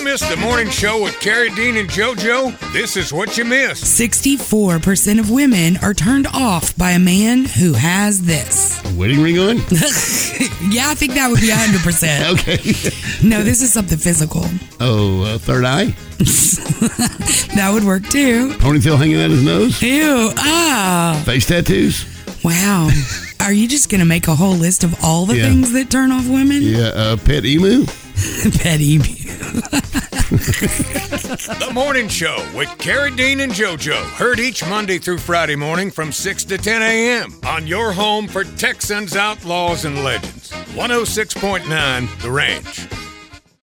missed the morning show with Carrie, Dean, and JoJo, this is what you missed. 64% of women are turned off by a man who has this. A wedding ring on? Yeah, I think that would be 100%. Okay. No, this is something physical. Oh, third eye? That would work too. Ponytail hanging out his nose? Ew. Ah. Face tattoos? Wow. Are you just going to make a whole list of all the things that turn off women? Yeah, pet emu? Pet emu. The Morning Show with Carrie, Dean, and JoJo. Heard each Monday through Friday morning from 6 to 10 a.m. on your home for Texans, Outlaws, and Legends. 106.9 The Ranch.